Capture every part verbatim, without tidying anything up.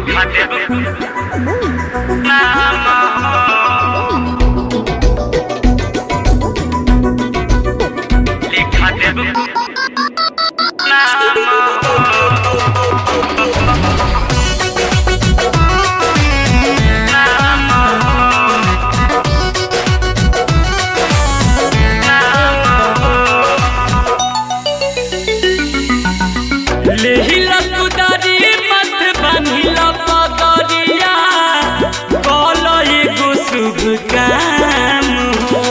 लिखा देब नाम लिखा देब नाम लेहिला कुदारी मत बनिला पगरिया कल एगो शुभ काम हो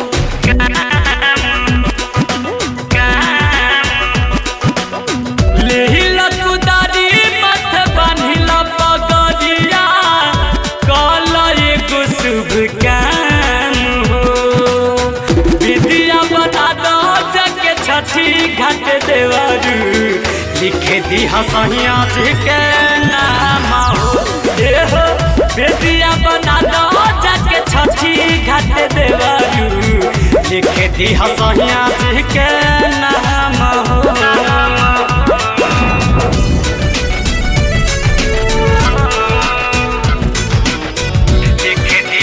लेहिला कुदारी मत बनिला पगरिया कल एगो शुभ काम हो विद्या बता दो जग छठी घाट देवरू लिखे दी हसहिया जी के नाम हो हो बेदिया बना दो जाके छठी घाट देवरू लिखे दी हसहिया जी के नाम हो लिखे दी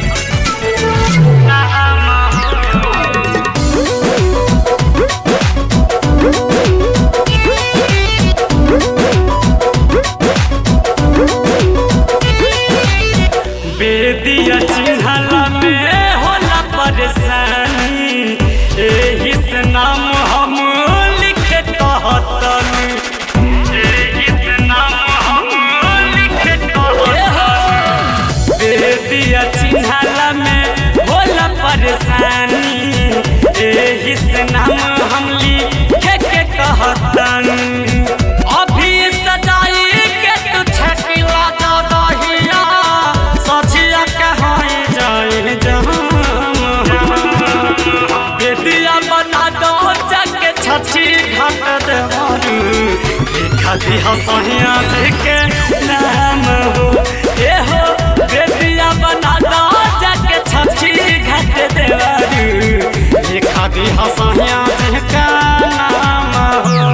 बेदिया चिन्हला में होला परेशानी एही से नाम हम लिखे कहतनी एही से नाम हम लिखे कहतनी बेदिया चिन्हला में होला परेशानी एही से नाम हम लिखे के कहतनी छठी घाट देवरू लिखा दी हसहिया जी के नाम हो ए हो बेदिया बना दो जाके छठी घाट देवरू लिखा दी हसहिया जी के नाम हो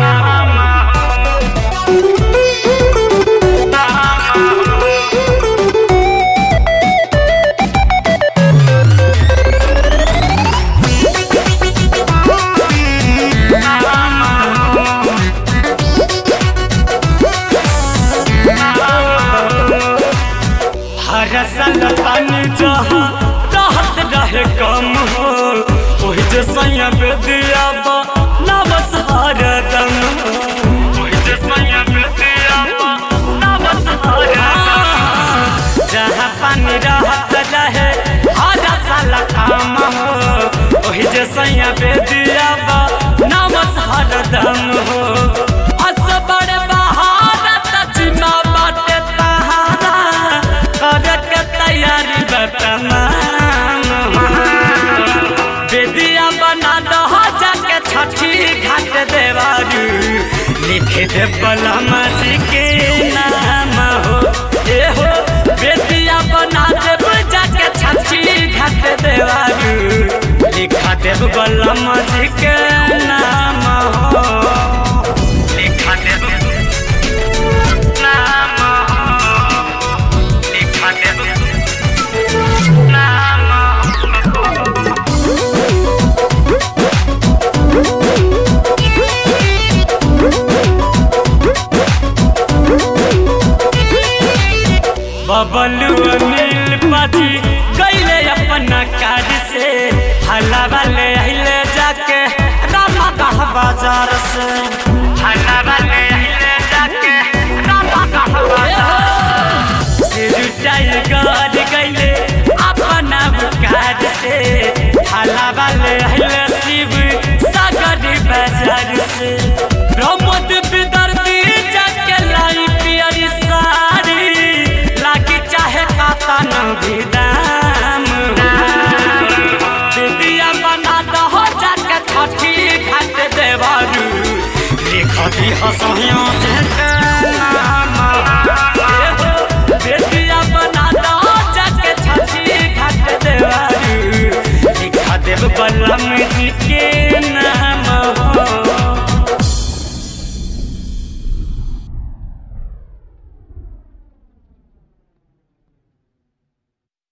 रसल पानी जहाँ रहत रहे कम हो वही जे सैया बेदिया नवस हरदम वही जे सैया बेदिया नवस हरदम जहाँ पानी रहत रहे हर साल काम हो वही जे सैया बेदिया नवस हरदम हो असबर बहारत चिमा बाटे तहारा करक तैयारी बतमाम बेदिया बना दो जाके छठी घाट देवरू लिखे दे बलम जी के नाम हो ए हो बेदिया बना देब जाके छठी घाट देवरू लिखा देब बलम जी के नाम हो लिखा देब नाम बबलू अनिल पाजी कैले अपना कार से हला वाले अहिले जाके रामा बाजार से हला वाले